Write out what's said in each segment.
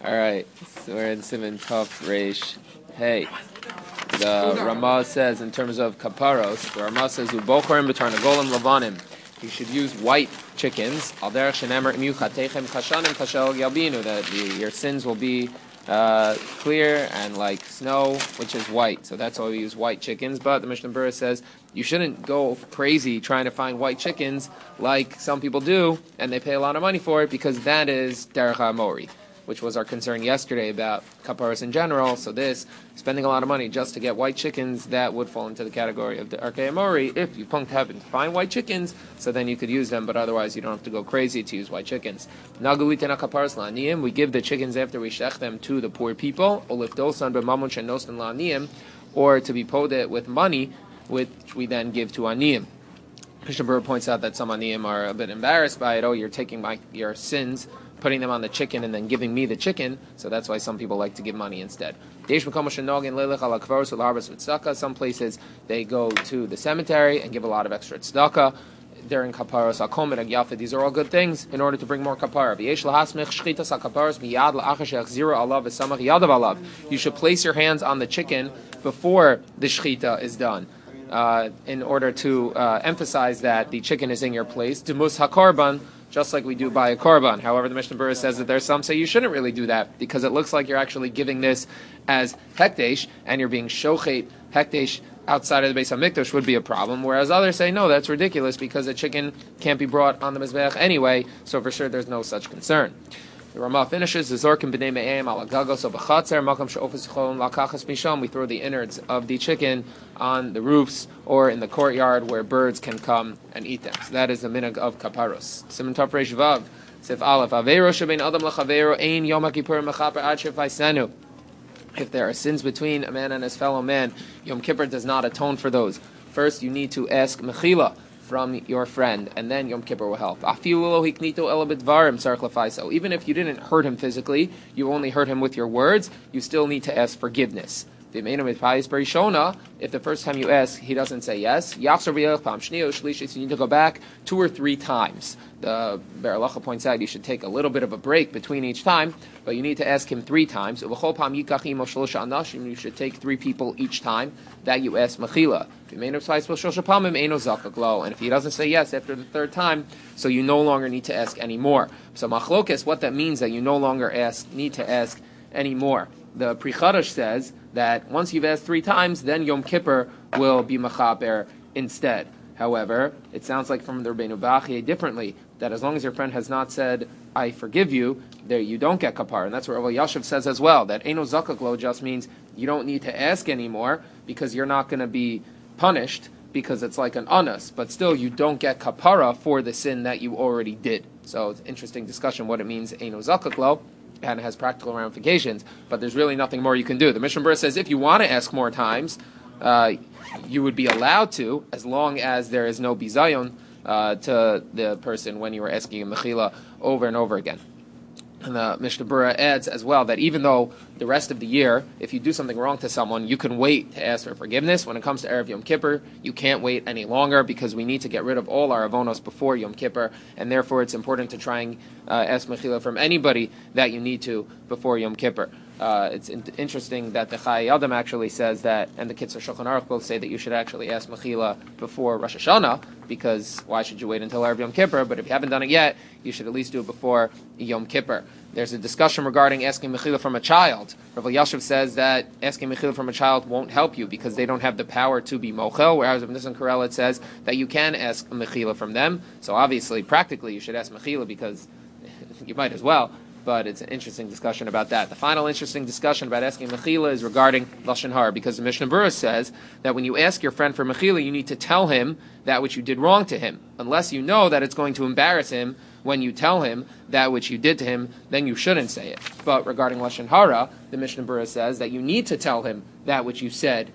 All right, so we're in Simon Tov Reish. Hey, the Ramah says in terms of kaparos, the Ramah says ubocharim b'tarnagolim lavanim. You should use white chickens. Al derech shenemer im yuchatechem kashanim kashel yalbinu. That your sins will be clear and like snow, which is white. So that's why we use white chickens. But the Mishnah Berurah says you shouldn't go crazy trying to find white chickens like some people do, and they pay a lot of money for it because that is derech ha'amori, which was our concern yesterday about kaparos in general. So this, spending a lot of money just to get white chickens, that would fall into the category of the Arkei Amori. If you happen to find white chickens, so then you could use them, but otherwise you don't have to go crazy to use white chickens. Nagulitena kaparos la'aniyim, we give the chickens after we shech them to the poor people, olifdosan b'mamun shenostan la'aniyim, or to be poded with money, which we then give to aniyim. Mishnah Berurah points out that some aniyim are a bit embarrassed by it. Oh, you're taking your sins, putting them on the chicken and then giving me the chicken, so that's why some people like to give money instead. Some places they go to the cemetery and give a lot of extra tzedakah during kaparos hakom and yafa. These are all good things in order to bring more kapara. You should place your hands on the chicken before the shechita is done, in order to emphasize that the chicken is in your place. Demus hakorban, just like we do by a korban. However, the Mishnah Berurah says that there's some say you shouldn't really do that because it looks like you're actually giving this as hekdesh and you're being shochet. Hekdesh outside of the Beis HaMikdash would be a problem, whereas others say no, that's ridiculous because a chicken can't be brought on the Mizbeach anyway, so for sure there's no such concern. The Ramah finishes, we throw the innards of the chicken on the roofs or in the courtyard where birds can come and eat them. So that is the minhag of kaparos. Siman Tov Reish Vav, Sif Aleph, Aveiro shebein adam lechaveiro ein yom hakippur mechaper ad shevaisenu. If there are sins between a man and his fellow man, Yom Kippur does not atone for those. First, you need to ask mechila from your friend, and then Yom Kippur will help. Even if you didn't hurt him physically, you only hurt him with your words, you still need to ask forgiveness. If the first time you ask, he doesn't say yes, you need to go back 2 or 3 times. The Be'er Halacha points out you should take a little bit of a break between each time, but you need to ask him 3 times. You should take 3 people each time that you ask mechila. And if he doesn't say yes after the 3rd time, so you no longer need to ask anymore. So machlokes, what that means that you no longer need to ask anymore. The Pri Chadash says that once you've asked 3 times, then Yom Kippur will be mechaper instead. However, it sounds like from the Rabbeinu Bachye differently, that as long as your friend has not said, I forgive you, there you don't get kapar. And that's what Rav Yashiv says as well, that Eino Zakak Lo just means you don't need to ask anymore because you're not going to be punished because it's like an anus, but still you don't get kapara for the sin that you already did. So it's an interesting discussion what it means Eino Zakak Lo, and it has practical ramifications, but there's really nothing more you can do. The Mishnah Berurah says if you want to ask more times, you would be allowed to, as long as there is no bizayon to the person when you are asking a mechila over and over again. And the Mishnah Berurah adds as well that even though the rest of the year, if you do something wrong to someone, you can wait to ask for forgiveness. When it comes to Erev Yom Kippur, you can't wait any longer because we need to get rid of all our avonos before Yom Kippur, and therefore it's important to try and ask mechila from anybody that you need to before Yom Kippur. It's interesting that the Chai Adam actually says that, and the Kitzur Shulchan Aruch both say that you should actually ask mechila before Rosh Hashanah, because why should you wait until Erev Yom Kippur? But if you haven't done it yet, you should at least do it before Yom Kippur. There's a discussion regarding asking mechila from a child. Rav Yashiv says that asking mechila from a child won't help you because they don't have the power to be mochel, whereas Rav Nissen Karel it says that you can ask mechila from them. So obviously, practically, you should ask mechila because you might as well. But it's an interesting discussion about that. The final interesting discussion about asking mechila is regarding lashon hara, because the Mishnah Berurah says that when you ask your friend for mechila, you need to tell him that which you did wrong to him, unless you know that it's going to embarrass him. When you tell him that which you did to him, then you shouldn't say it. But regarding lashon hara, the Mishnah Berurah says that you need to tell him that which you said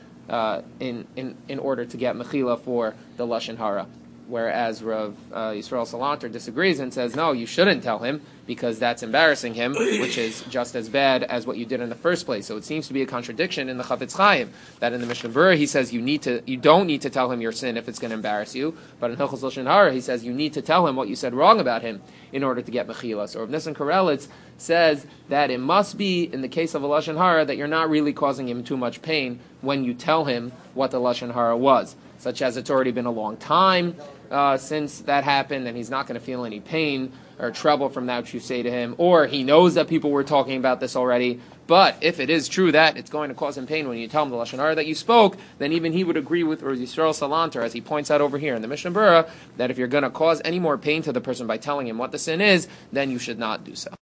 in order to get mechila for the lashon hara. Whereas Rav Yisrael Salanter disagrees and says, no, you shouldn't tell him because that's embarrassing him, which is just as bad as what you did in the first place. So it seems to be a contradiction in the Chafetz Chaim, that in the Mishnah Berurah he says you don't need to tell him your sin if it's going to embarrass you, but in Hilchos Lashon Hara he says you need to tell him what you said wrong about him in order to get mechila. So Rav Nissen Karel, it's says that it must be, in the case of a Lashon Hara, that you're not really causing him too much pain when you tell him what the Lashon Hara was, such as it's already been a long time since that happened, and he's not going to feel any pain or trouble from that which you say to him, or he knows that people were talking about this already. But if it is true that it's going to cause him pain when you tell him the Lashon Hara that you spoke, then even he would agree with Rav Yisrael Salanter, as he points out over here in the Mishnah Berurah, that if you're going to cause any more pain to the person by telling him what the sin is, then you should not do so.